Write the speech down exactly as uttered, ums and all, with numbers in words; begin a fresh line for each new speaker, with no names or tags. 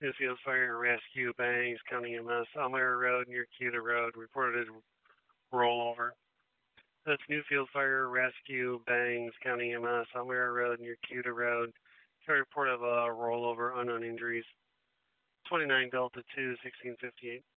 Newfield Fire Rescue, Bangs, County E M S, Elmira Road near Cuda Road, reported rollover. That's Newfield Fire Rescue, Bangs, County E M S, Elmira Road near Cuda Road. Got a report of a rollover, unknown injuries. twenty-nine Delta two, sixteen fifty-eight.